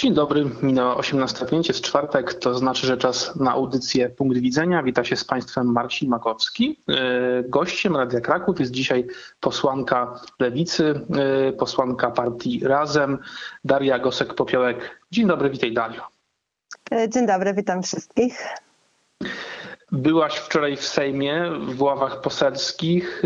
Dzień dobry, minęła 18:05, jest czwartek, to znaczy, że czas na audycję Punkt Widzenia. Wita się z Państwem Marcin Makowski. Gościem Radia Kraków jest dzisiaj posłanka Lewicy, posłanka partii Razem, Daria Gosek-Popiołek. Dzień dobry, witaj Dario. Dzień dobry, witam wszystkich. Byłaś wczoraj w Sejmie, w ławach poselskich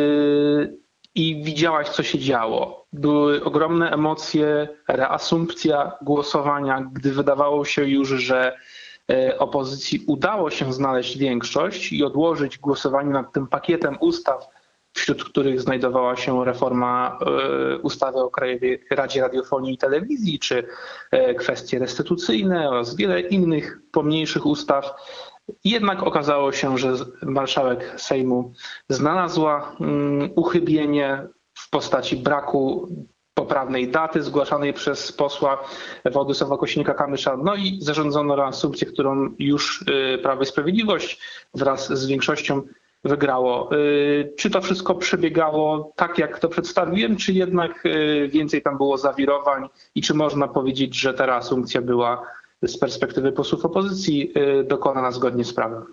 i widziałaś, co się działo. Były ogromne emocje, reasumpcja głosowania, gdy wydawało się już, że opozycji udało się znaleźć większość i odłożyć głosowanie nad tym pakietem ustaw, wśród których znajdowała się reforma ustawy o Krajowej Radzie Radiofonii i Telewizji, czy kwestie restytucyjne oraz wiele innych pomniejszych ustaw. Jednak okazało się, że marszałek Sejmu znalazła uchybienie w postaci braku poprawnej daty zgłaszanej przez posła Władysława Kosiniaka-Kamysza. No i zarządzono reasumpcję, którą już Prawo i Sprawiedliwość wraz z większością wygrało. Czy to wszystko przebiegało tak, jak to przedstawiłem, czy jednak więcej tam było zawirowań i czy można powiedzieć, że ta reasumpcja była z perspektywy posłów opozycji dokonana zgodnie z prawem?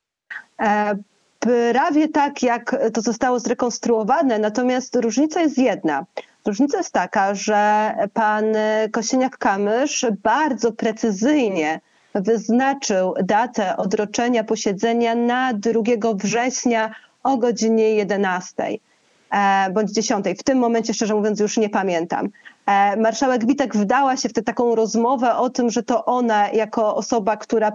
Prawie tak, jak to zostało zrekonstruowane, natomiast różnica jest jedna. Różnica jest taka, że pan Kosiniak-Kamysz bardzo precyzyjnie wyznaczył datę odroczenia posiedzenia na 2 września o godzinie 11 bądź 10. W tym momencie, szczerze mówiąc, już nie pamiętam. Marszałek Witek wdała się w tę taką rozmowę o tym, że to ona jako osoba, która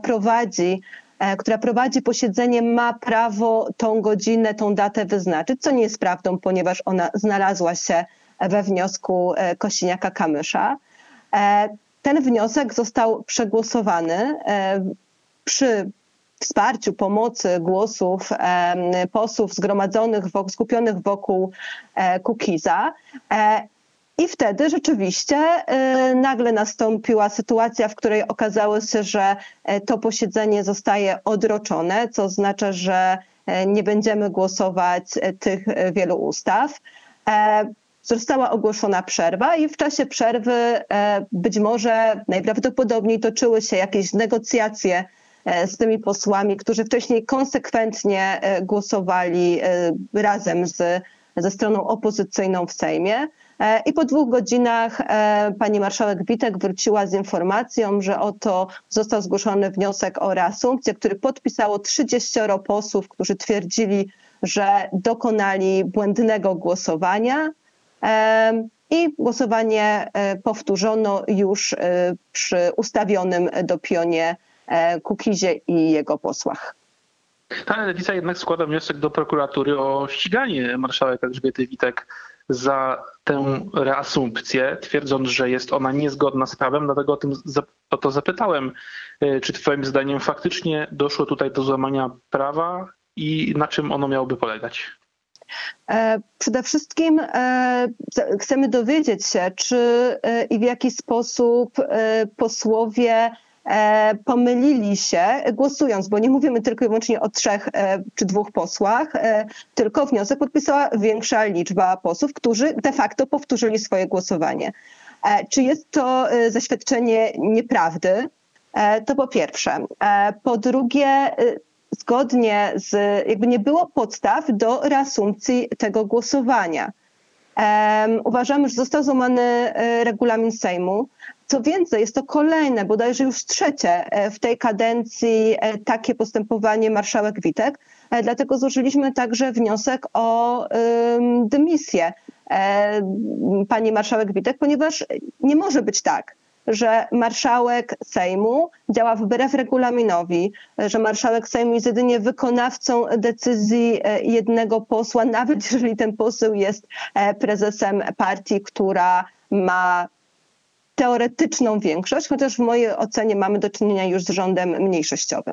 prowadzi posiedzenie, ma prawo tą godzinę, tą datę wyznaczyć, co nie jest prawdą, ponieważ ona znalazła się we wniosku Kosiniaka-Kamysza. Ten wniosek został przegłosowany przy wsparciu, pomocy głosów posłów zgromadzonych, skupionych wokół Kukiza. I wtedy rzeczywiście nagle nastąpiła sytuacja, w której okazało się, że to posiedzenie zostaje odroczone, co oznacza, że nie będziemy głosować tych wielu ustaw. Została ogłoszona przerwa i w czasie przerwy być może najprawdopodobniej toczyły się jakieś negocjacje z tymi posłami, którzy wcześniej konsekwentnie głosowali razem ze stroną opozycyjną w Sejmie. I po 2 godzinach pani marszałek Witek wróciła z informacją, że oto został zgłoszony wniosek o reasumpcję, który podpisało 30 posłów, którzy twierdzili, że dokonali błędnego głosowania. I głosowanie powtórzono już przy ustawionym do pionie Kukizie i jego posłach. Ta Lewica jednak składa wniosek do prokuratury o ściganie marszałek Elżbiety Witek za tę reasumpcję, twierdząc, że jest ona niezgodna z prawem. Dlatego o to zapytałem, czy twoim zdaniem faktycznie doszło tutaj do złamania prawa i na czym ono miałoby polegać? Przede wszystkim chcemy dowiedzieć się, czy i w jaki sposób posłowie pomylili się głosując, bo nie mówimy tylko i wyłącznie o 3 czy 2 posłach, tylko wniosek podpisała większa liczba posłów, którzy de facto powtórzyli swoje głosowanie. Czy jest to zaświadczenie nieprawdy? To po pierwsze. Po drugie, zgodnie nie było podstaw do reasumpcji tego głosowania. Uważamy, że został złamany regulamin Sejmu. Co więcej, jest to kolejne, bodajże już 3. w tej kadencji takie postępowanie marszałek Witek. Dlatego złożyliśmy także wniosek o dymisję pani marszałek Witek, ponieważ nie może być tak, że marszałek Sejmu działa wbrew regulaminowi, że marszałek Sejmu jest jedynie wykonawcą decyzji jednego posła, nawet jeżeli ten poseł jest prezesem partii, która ma teoretyczną większość, chociaż w mojej ocenie mamy do czynienia już z rządem mniejszościowym.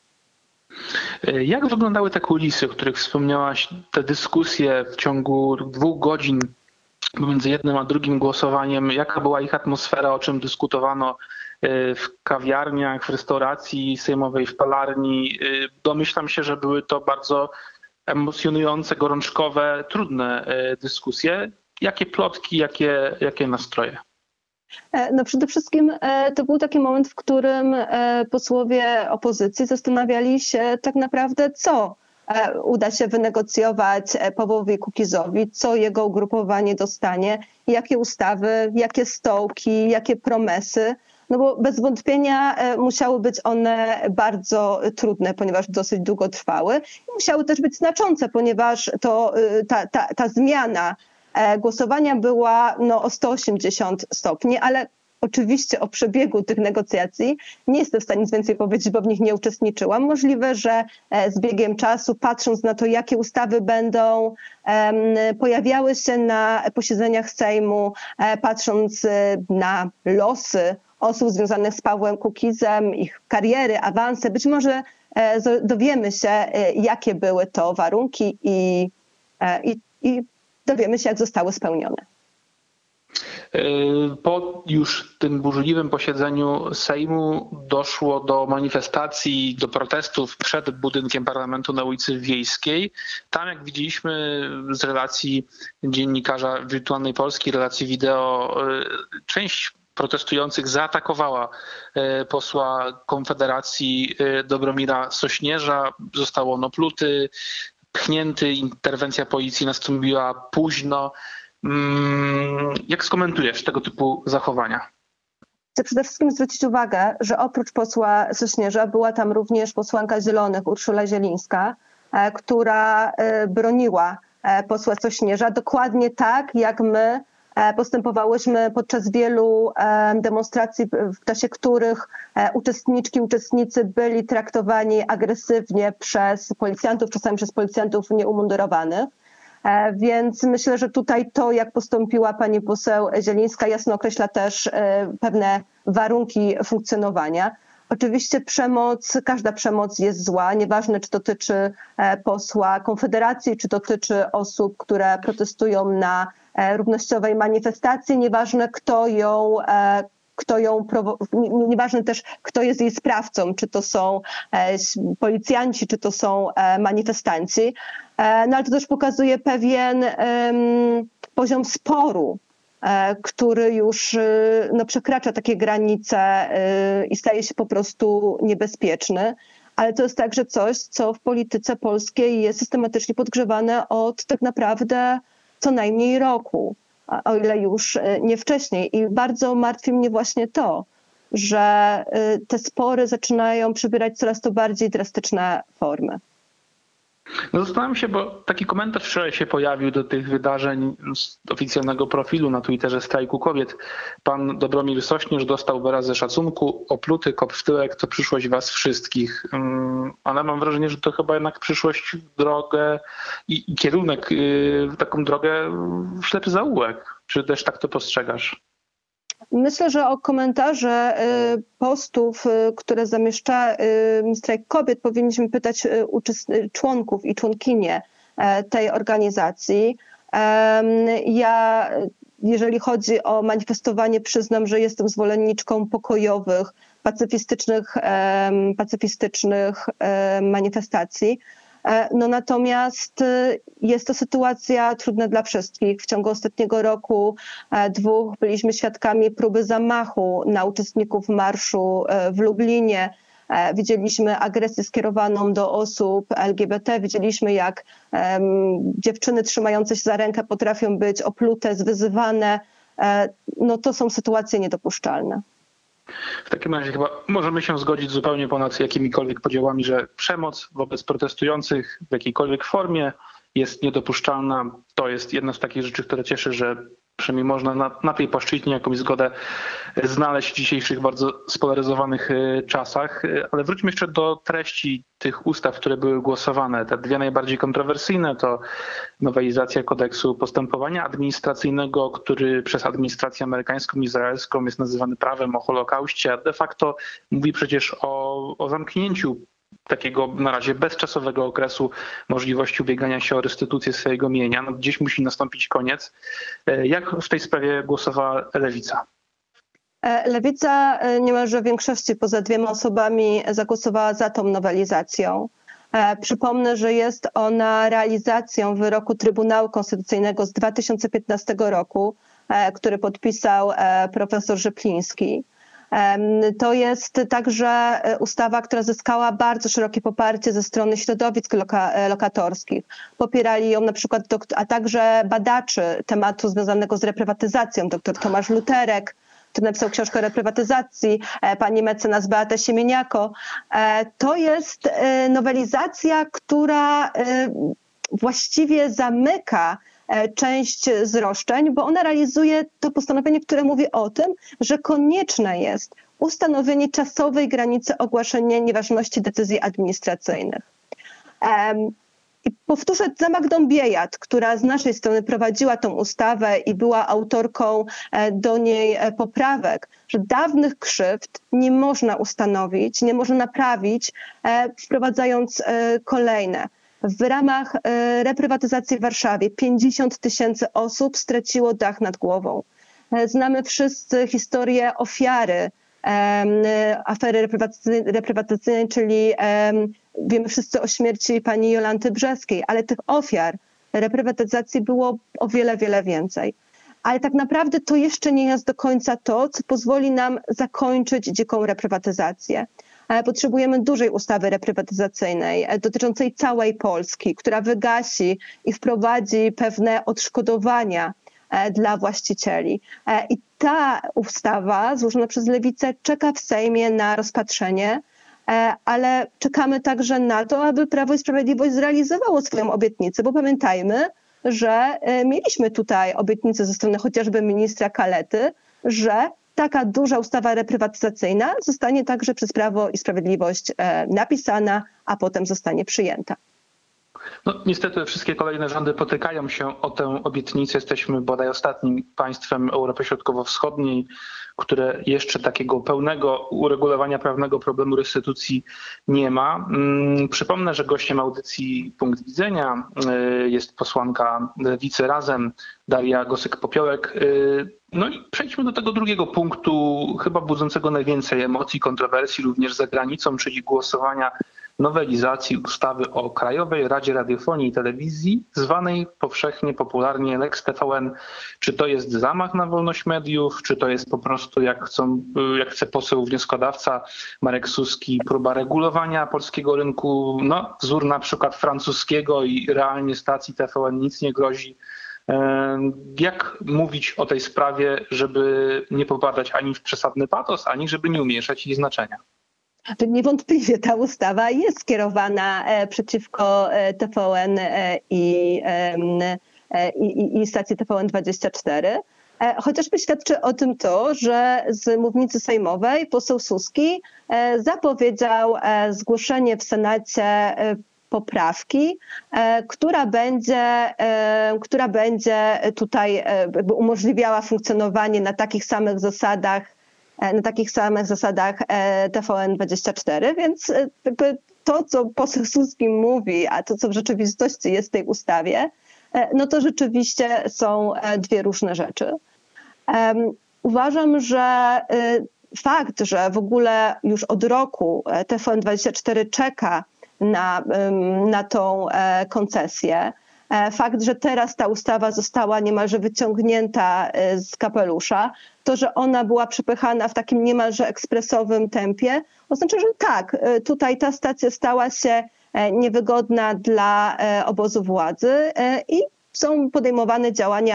Jak wyglądały te kulisy, o których wspomniałaś, te dyskusje w ciągu 2 godzin pomiędzy jednym a drugim głosowaniem? Jaka była ich atmosfera, o czym dyskutowano w kawiarniach, w restauracji sejmowej, w palarni? Domyślam się, że były to bardzo emocjonujące, gorączkowe, trudne dyskusje. Jakie plotki, jakie nastroje? No przede wszystkim to był taki moment, w którym posłowie opozycji zastanawiali się tak naprawdę, co uda się wynegocjować Pawłowi Kukizowi, co jego ugrupowanie dostanie, jakie ustawy, jakie stołki, jakie promesy. No bo bez wątpienia musiały być one bardzo trudne, ponieważ dosyć długo trwały. I musiały też być znaczące, ponieważ ta zmiana głosowania była o 180 stopni, ale oczywiście o przebiegu tych negocjacji nie jestem w stanie nic więcej powiedzieć, bo w nich nie uczestniczyłam. Możliwe, że z biegiem czasu, patrząc na to, jakie ustawy będą pojawiały się na posiedzeniach Sejmu, patrząc na losy osób związanych z Pawłem Kukizem, ich kariery, awanse, być może dowiemy się, jakie były to warunki i dowiemy się, jak zostały spełnione. Po już tym burzliwym posiedzeniu Sejmu doszło do manifestacji, do protestów przed budynkiem parlamentu na ulicy Wiejskiej. Tam, jak widzieliśmy z relacji dziennikarza Wirtualnej Polski, relacji wideo, część protestujących zaatakowała posła Konfederacji Dobromira Sośnierza. Został on opluty, pchnięty, interwencja policji nastąpiła późno. Jak skomentujesz tego typu zachowania? Chcę przede wszystkim zwrócić uwagę, że oprócz posła Sośnierza była tam również posłanka Zielonych Urszula Zielińska, która broniła posła Sośnierza dokładnie tak, jak my postępowałyśmy podczas wielu demonstracji, w czasie których uczestnicy byli traktowani agresywnie przez policjantów, czasami przez policjantów nieumundurowanych. Więc myślę, że tutaj to, jak postąpiła pani poseł Zielińska, jasno określa też pewne warunki funkcjonowania. Oczywiście każda przemoc jest zła, nieważne czy dotyczy posła Konfederacji, czy dotyczy osób, które protestują na równościowej manifestacji, nieważne nieważne też, kto jest jej sprawcą, czy to są policjanci, czy to są manifestanci. No ale to też pokazuje pewien poziom sporu, który już przekracza takie granice i staje się po prostu niebezpieczny. Ale to jest także coś, co w polityce polskiej jest systematycznie podgrzewane od tak naprawdę co najmniej roku, o ile już nie wcześniej. I bardzo martwi mnie właśnie to, że te spory zaczynają przybierać coraz to bardziej drastyczne formy. No zastanawiam się, bo taki komentarz wczoraj się pojawił do tych wydarzeń z oficjalnego profilu na Twitterze Strajku Kobiet. Pan Dobromir Sośnierz dostał wyraz ze szacunku, opluty, kop w tyłek, to przyszłość was wszystkich. Ale mam wrażenie, że to chyba jednak przyszłość w drogę i kierunek w taką drogę w ślepy zaułek. Czy też tak to postrzegasz? Myślę, że o komentarze postów, które zamieszcza Strajk Kobiet, powinniśmy pytać członków i członkinie tej organizacji. Ja, jeżeli chodzi o manifestowanie, przyznam, że jestem zwolenniczką pokojowych, pacyfistycznych manifestacji. No natomiast jest to sytuacja trudna dla wszystkich. W ciągu ostatniego roku, dwóch byliśmy świadkami próby zamachu na uczestników marszu w Lublinie. Widzieliśmy agresję skierowaną do osób LGBT. Widzieliśmy, jak dziewczyny trzymające się za rękę potrafią być oplute, zwyzywane. No to są sytuacje niedopuszczalne. W takim razie chyba możemy się zgodzić zupełnie ponad jakimikolwiek podziałami, że przemoc wobec protestujących w jakiejkolwiek formie jest niedopuszczalna. To jest jedna z takich rzeczy, które cieszy, że przynajmniej można na tej płaszczyźnie jakąś zgodę znaleźć w dzisiejszych bardzo spolaryzowanych czasach. Ale wróćmy jeszcze do treści tych ustaw, które były głosowane. Te dwie najbardziej kontrowersyjne to nowelizacja kodeksu postępowania administracyjnego, który przez administrację amerykańską i izraelską jest nazywany prawem o Holokauście, a de facto mówi przecież o zamknięciu takiego na razie bezczasowego okresu możliwości ubiegania się o restytucję swojego mienia. No, gdzieś musi nastąpić koniec. Jak w tej sprawie głosowała Lewica? Lewica niemalże w większości poza 2 osobami zagłosowała za tą nowelizacją. Przypomnę, że jest ona realizacją wyroku Trybunału Konstytucyjnego z 2015 roku, który podpisał profesor Rzepliński. To jest także ustawa, która zyskała bardzo szerokie poparcie ze strony środowisk lokatorskich. Popierali ją na przykład, a także badaczy tematu związanego z reprywatyzacją, dr Tomasz Luterek, który napisał książkę o reprywatyzacji, pani mecenas Beata Siemieniako. To jest nowelizacja, która właściwie zamyka część z roszczeń, bo ona realizuje to postanowienie, które mówi o tym, że konieczne jest ustanowienie czasowej granicy ogłaszania nieważności decyzji administracyjnych. I powtórzę za Magdą Biejat, która z naszej strony prowadziła tą ustawę i była autorką do niej poprawek, że dawnych krzywd nie można ustanowić, nie można naprawić, wprowadzając kolejne. W ramach reprywatyzacji w Warszawie 50 000 osób straciło dach nad głową. Znamy wszyscy historię ofiary afery reprywatyzacyjnej, czyli wiemy wszyscy o śmierci pani Jolanty Brzeskiej, ale tych ofiar reprywatyzacji było o wiele, wiele więcej. Ale tak naprawdę to jeszcze nie jest do końca to, co pozwoli nam zakończyć dziką reprywatyzację. Potrzebujemy dużej ustawy reprywatyzacyjnej dotyczącej całej Polski, która wygasi i wprowadzi pewne odszkodowania dla właścicieli. I ta ustawa złożona przez Lewicę czeka w Sejmie na rozpatrzenie, ale czekamy także na to, aby Prawo i Sprawiedliwość zrealizowało swoją obietnicę, bo pamiętajmy, że mieliśmy tutaj obietnicę ze strony chociażby ministra Kalety, że taka duża ustawa reprywatyzacyjna zostanie także przez Prawo i Sprawiedliwość napisana, a potem zostanie przyjęta. No, niestety wszystkie kolejne rządy potykają się o tę obietnicę. Jesteśmy bodaj ostatnim państwem Europy Środkowo-Wschodniej, które jeszcze takiego pełnego uregulowania prawnego problemu restytucji nie ma. Przypomnę, że gościem audycji Punkt Widzenia jest posłanka Lewicy Razem, Daria Gosek-Popiołek. No i przejdźmy do tego drugiego punktu, chyba budzącego najwięcej emocji, kontrowersji również za granicą, czyli głosowania nowelizacji ustawy o Krajowej Radzie Radiofonii i Telewizji, zwanej powszechnie, popularnie Lex TVN. Czy to jest zamach na wolność mediów, czy to jest po prostu, jak chce poseł wnioskodawca Marek Suski, próba regulowania polskiego rynku, no wzór na przykład francuskiego i realnie stacji TVN nic nie grozi. Jak mówić o tej sprawie, żeby nie popadać ani w przesadny patos, ani żeby nie umniejszać jej znaczenia? Niewątpliwie ta ustawa jest skierowana przeciwko TVN i stacji TVN24. Chociażby świadczy o tym to, że z mównicy sejmowej poseł Suski zapowiedział zgłoszenie w Senacie poprawki, która będzie tutaj jakby umożliwiała funkcjonowanie na takich samych zasadach TVN24, więc jakby to, co poseł Suski mówi, a to, co w rzeczywistości jest w tej ustawie, no to rzeczywiście są dwie różne rzeczy. Uważam, że fakt, że w ogóle już od roku TVN24 czeka na tą koncesję, fakt, że teraz ta ustawa została niemalże wyciągnięta z kapelusza, to, że ona była przepychana w takim niemalże ekspresowym tempie, oznacza, że tak, tutaj ta stacja stała się niewygodna dla obozu władzy i były podejmowane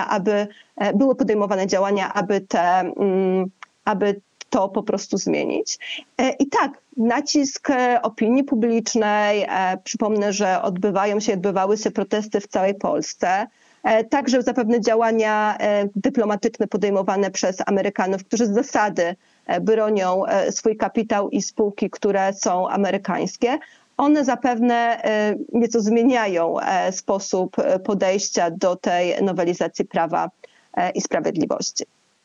działania, aby to po prostu zmienić. I tak, nacisk opinii publicznej, przypomnę, że odbywały się protesty w całej Polsce, także zapewne działania dyplomatyczne podejmowane przez Amerykanów, którzy z zasady bronią swój kapitał i spółki, które są amerykańskie. One zapewne nieco zmieniają sposób podejścia do tej nowelizacji Prawa i Sprawiedliwości.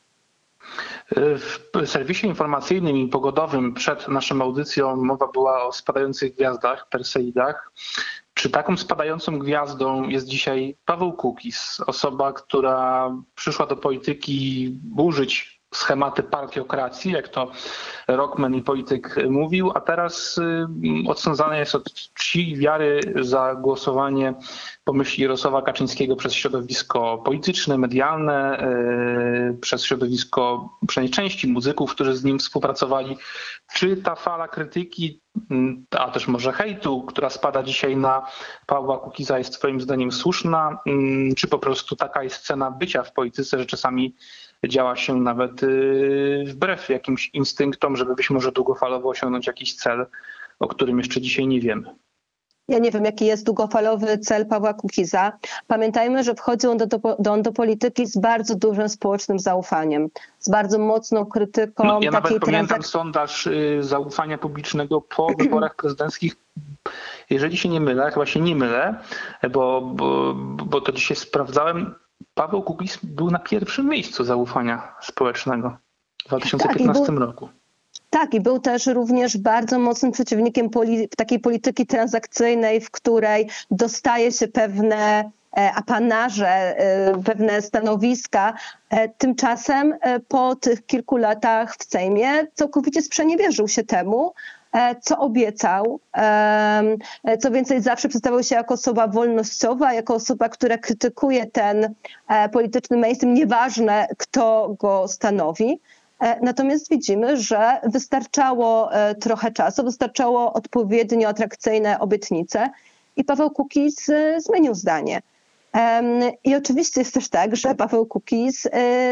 W serwisie informacyjnym i pogodowym przed naszą audycją mowa była o spadających gwiazdach, Perseidach. Czy taką spadającą gwiazdą jest dzisiaj Paweł Kukiz, osoba, która przyszła do polityki burzyć schematy partiokracji, jak to Rockman i polityk mówił, a teraz odsądzane jest od czci i wiary za głosowanie po myśli Jarosława Kaczyńskiego przez środowisko polityczne, medialne, przez środowisko przynajmniej części muzyków, którzy z nim współpracowali. Czy ta fala krytyki, a też może hejtu, która spada dzisiaj na Pawła Kukiza, jest twoim zdaniem słuszna? Czy po prostu taka jest cena bycia w polityce, że czasami działa się nawet wbrew jakimś instynktom, żeby być może długofalowo osiągnąć jakiś cel, o którym jeszcze dzisiaj nie wiemy? Ja nie wiem, jaki jest długofalowy cel Pawła Kukiza. Pamiętajmy, że wchodził on do polityki z bardzo dużym społecznym zaufaniem, z bardzo mocną krytyką Ja takiej nawet pamiętam sondaż zaufania publicznego po wyborach prezydenckich. Jeżeli się nie mylę, chyba się nie mylę, bo to dzisiaj sprawdzałem, Paweł Kukiz był na pierwszym miejscu zaufania społecznego w 2015 roku. Tak, i był też również bardzo mocnym przeciwnikiem takiej polityki transakcyjnej, w której dostaje się pewne apanaże, pewne stanowiska. Tymczasem po tych kilku latach w Sejmie całkowicie sprzeniewierzył się temu, co obiecał. Co więcej, zawsze przedstawiał się jako osoba wolnościowa, jako osoba, która krytykuje ten polityczny mainstream, nieważne kto go stanowi. Natomiast widzimy, że wystarczało trochę czasu, wystarczało odpowiednio atrakcyjne obietnice i Paweł Kukiz zmienił zdanie. I oczywiście jest też tak, że Paweł Kukiz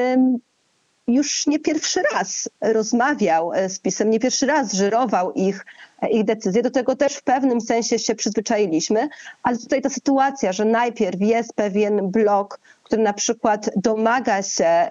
już nie pierwszy raz rozmawiał z PiS-em, nie pierwszy raz żyrował ich decyzje. Do tego też w pewnym sensie się przyzwyczailiśmy, ale tutaj ta sytuacja, że najpierw jest pewien blok, który na przykład domaga się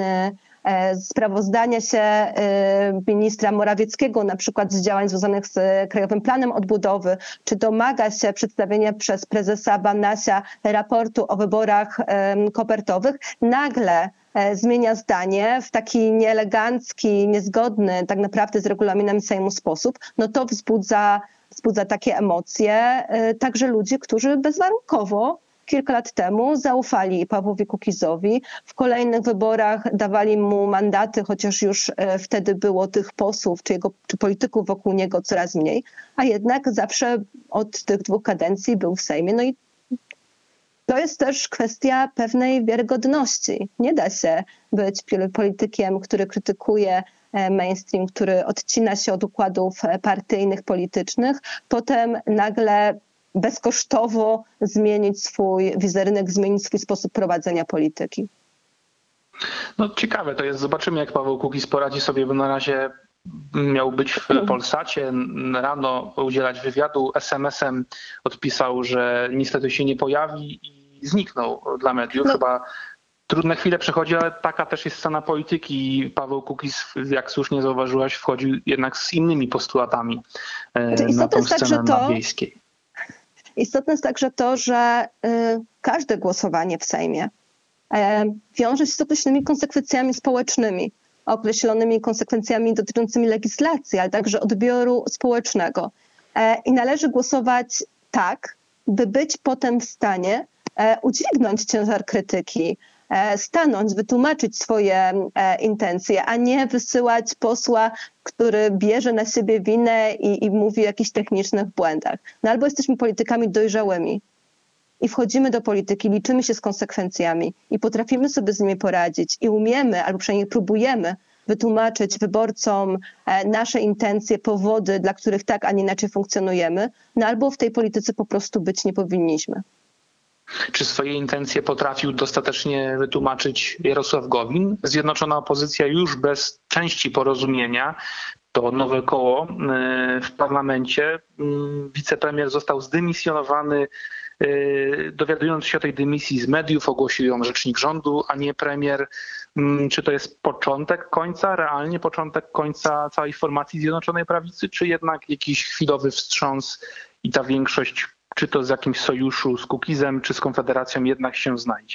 sprawozdania się ministra Morawieckiego, na przykład z działań związanych z Krajowym Planem Odbudowy, czy domaga się przedstawienia przez prezesa Banasia raportu o wyborach kopertowych, nagle zmienia zdanie w taki nieelegancki, niezgodny tak naprawdę z regulaminem Sejmu sposób, no to wzbudza takie emocje także ludzi, którzy bezwarunkowo kilka lat temu zaufali Pawłowi Kukizowi. W kolejnych wyborach dawali mu mandaty, chociaż już wtedy było tych posłów czy polityków wokół niego coraz mniej, a jednak zawsze od tych 2 kadencji był w Sejmie. No i to jest też kwestia pewnej wiarygodności. Nie da się być politykiem, który krytykuje mainstream, który odcina się od układów partyjnych, politycznych, potem nagle bezkosztowo zmienić swój wizerunek, zmienić swój sposób prowadzenia polityki. No ciekawe to jest. Zobaczymy, jak Paweł Kukiz poradzi sobie, bo na razie miał być w Polsacie, rano udzielać wywiadu, SMS-em odpisał, że niestety się nie pojawi i zniknął dla mediów. Chyba trudne chwile przechodzi, ale taka też jest scena polityki i Paweł Kukiz, jak słusznie zauważyłaś, wchodził jednak z innymi postulatami na tą scenę wiejskiej. Istotne jest także to, że każde głosowanie w Sejmie wiąże się z określonymi konsekwencjami społecznymi, określonymi konsekwencjami dotyczącymi legislacji, ale także odbioru społecznego. I należy głosować tak, by być potem w stanie udźwignąć ciężar krytyki, stanąć, wytłumaczyć swoje intencje, a nie wysyłać posła, który bierze na siebie winę i mówi o jakichś technicznych błędach. No albo jesteśmy politykami dojrzałymi i wchodzimy do polityki, liczymy się z konsekwencjami i potrafimy sobie z nimi poradzić i umiemy, albo przynajmniej próbujemy wytłumaczyć wyborcom nasze intencje, powody, dla których tak, a nie inaczej funkcjonujemy, no albo w tej polityce po prostu być nie powinniśmy. Czy swoje intencje potrafił dostatecznie wytłumaczyć Jarosław Gowin? Zjednoczona opozycja już bez części porozumienia, to nowe koło w parlamencie. Wicepremier został zdymisjonowany. Dowiadując się o tej dymisji z mediów, ogłosił ją rzecznik rządu, a nie premier. Czy to jest początek końca, realnie początek końca całej formacji Zjednoczonej Prawicy, czy jednak jakiś chwilowy wstrząs i ta większość, czy to z jakimś sojuszu z Kukizem, czy z Konfederacją, jednak się znajdzie?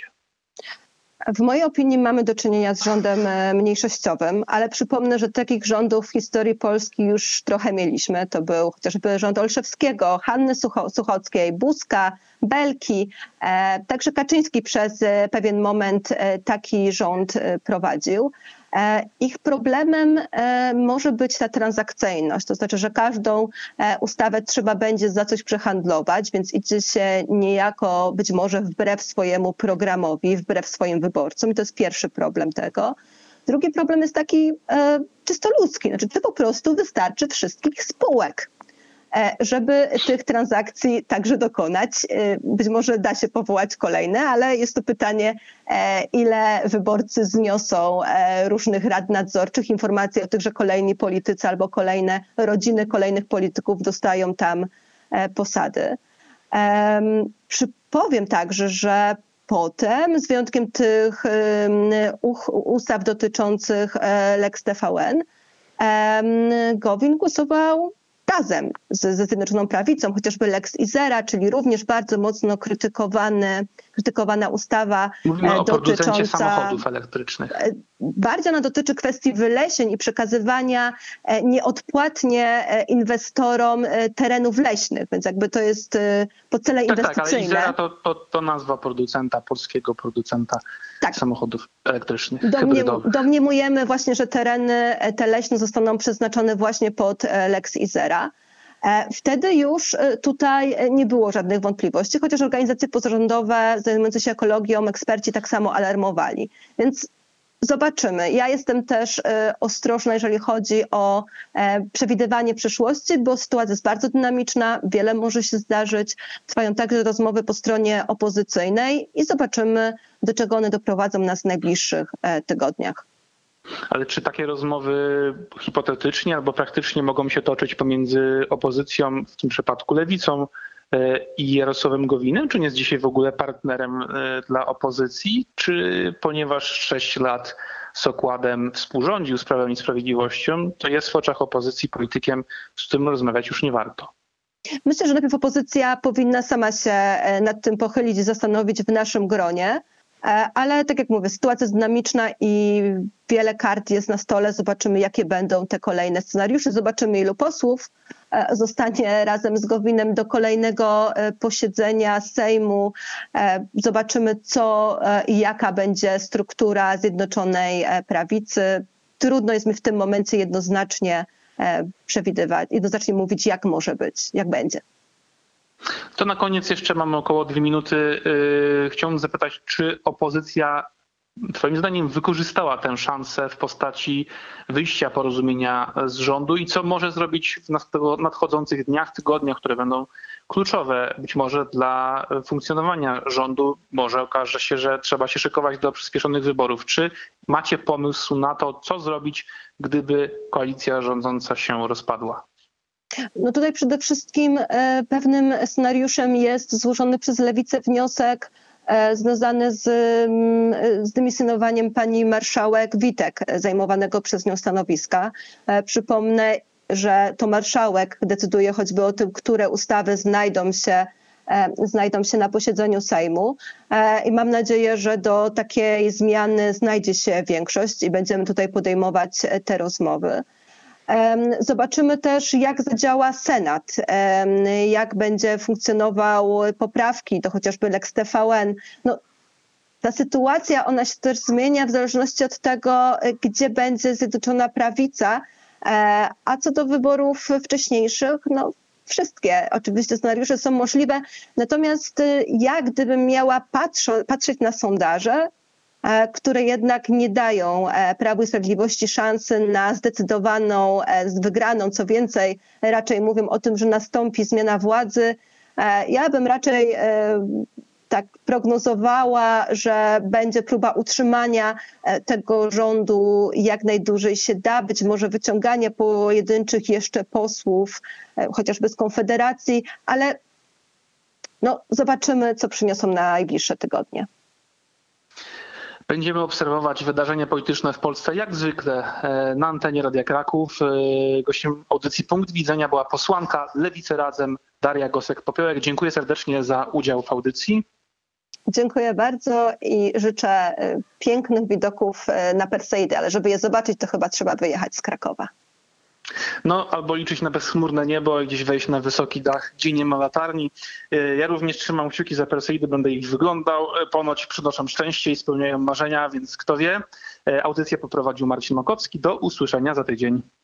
W mojej opinii mamy do czynienia z rządem mniejszościowym, ale przypomnę, że takich rządów w historii Polski już trochę mieliśmy. To był chociażby rząd Olszewskiego, Hanny Suchockiej, Buzka, Belki. Także Kaczyński przez pewien moment taki rząd prowadził. Ich problemem może być ta transakcyjność, to znaczy, że każdą ustawę trzeba będzie za coś przehandlować, więc idzie się niejako być może wbrew swojemu programowi, wbrew swoim wyborcom i to jest pierwszy problem tego. Drugi problem jest taki czysto ludzki, znaczy czy po prostu wystarczy wszystkich spółek, żeby tych transakcji także dokonać. Być może da się powołać kolejne, ale jest to pytanie, ile wyborcy zniosą różnych rad nadzorczych, informacji o tych, że kolejni politycy albo kolejne rodziny kolejnych polityków dostają tam posady. Przypowiem także, że potem, z wyjątkiem tych ustaw dotyczących Lex TVN, Gowin głosował razem ze Zjednoczoną Prawicą, chociażby Lex Izera, czyli również bardzo mocno krytykowana ustawa Mówimy o producencie dotycząca samochodów elektrycznych. Bardziej ona dotyczy kwestii wylesień i przekazywania nieodpłatnie inwestorom terenów leśnych, więc jakby to jest po cele inwestycyjne. Tak, ale Izera to nazwa producenta, polskiego producenta samochodów elektrycznych, Domniemujemy właśnie, że tereny te leśne zostaną przeznaczone właśnie pod Lex Izera. Wtedy już tutaj nie było żadnych wątpliwości, chociaż organizacje pozarządowe zajmujące się ekologią, eksperci tak samo alarmowali. Więc zobaczymy. Ja jestem też ostrożna, jeżeli chodzi o przewidywanie przyszłości, bo sytuacja jest bardzo dynamiczna, wiele może się zdarzyć. Trwają także rozmowy po stronie opozycyjnej i zobaczymy, do czego one doprowadzą nas w najbliższych tygodniach. Ale czy takie rozmowy hipotetycznie albo praktycznie mogą się toczyć pomiędzy opozycją, w tym przypadku lewicą, i Jarosławem Gowinem? Czy nie jest dzisiaj w ogóle partnerem dla opozycji? Czy ponieważ 6 lat z okładem współrządził z Prawem i Sprawiedliwością, to jest w oczach opozycji politykiem, z którym rozmawiać już nie warto? Myślę, że najpierw opozycja powinna sama się nad tym pochylić i zastanowić w naszym gronie. Ale tak jak mówię, sytuacja jest dynamiczna i wiele kart jest na stole. Zobaczymy, jakie będą te kolejne scenariusze. Zobaczymy, ilu posłów zostanie razem z Gowinem do kolejnego posiedzenia Sejmu. Zobaczymy, co i jaka będzie struktura Zjednoczonej Prawicy. Trudno jest mi w tym momencie jednoznacznie przewidywać, jednoznacznie mówić, jak może być, jak będzie. To na koniec jeszcze mamy około 2 minuty. Chciałbym zapytać, czy opozycja twoim zdaniem wykorzystała tę szansę w postaci wyjścia porozumienia z rządu i co może zrobić w nadchodzących dniach, tygodniach, które będą kluczowe być może dla funkcjonowania rządu? Może okaże się, że trzeba się szykować do przyspieszonych wyborów. Czy macie pomysł na to, co zrobić, gdyby koalicja rządząca się rozpadła? No tutaj przede wszystkim pewnym scenariuszem jest złożony przez Lewicę wniosek związany z dymisjonowaniem pani marszałek Witek, zajmowanego przez nią stanowiska. Przypomnę, że to marszałek decyduje choćby o tym, które ustawy znajdą się na posiedzeniu Sejmu i mam nadzieję, że do takiej zmiany znajdzie się większość i będziemy tutaj podejmować te rozmowy. Zobaczymy też, jak zadziała Senat, jak będzie funkcjonował poprawki do chociażby Lex TVN. No, ta sytuacja, ona się też zmienia w zależności od tego, gdzie będzie Zjednoczona Prawica, a co do wyborów wcześniejszych, no wszystkie oczywiście scenariusze są możliwe, natomiast ja gdybym miała patrzeć na sondaże, które jednak nie dają Prawu i Sprawiedliwości szansy na zdecydowaną wygraną. Co więcej, raczej mówią o tym, że nastąpi zmiana władzy. Ja bym raczej tak prognozowała, że będzie próba utrzymania tego rządu jak najdłużej się da, być może wyciąganie pojedynczych jeszcze posłów, chociażby z Konfederacji, ale no, zobaczymy, co przyniosą najbliższe tygodnie. Będziemy obserwować wydarzenia polityczne w Polsce jak zwykle na antenie Radia Kraków. Gościem audycji Punkt Widzenia była posłanka Lewicy Razem Daria Gosek-Popiołek. Dziękuję serdecznie za udział w audycji. Dziękuję bardzo i życzę pięknych widoków na Perseidy, ale żeby je zobaczyć, to chyba trzeba wyjechać z Krakowa. No, albo liczyć na bezchmurne niebo, gdzieś wejść na wysoki dach, gdzie nie ma latarni. Ja również trzymam kciuki za Perseidy, będę ich wyglądał. Ponoć przynoszą szczęście i spełniają marzenia, więc kto wie. Audycję poprowadził Marcin Makowski. Do usłyszenia za tydzień.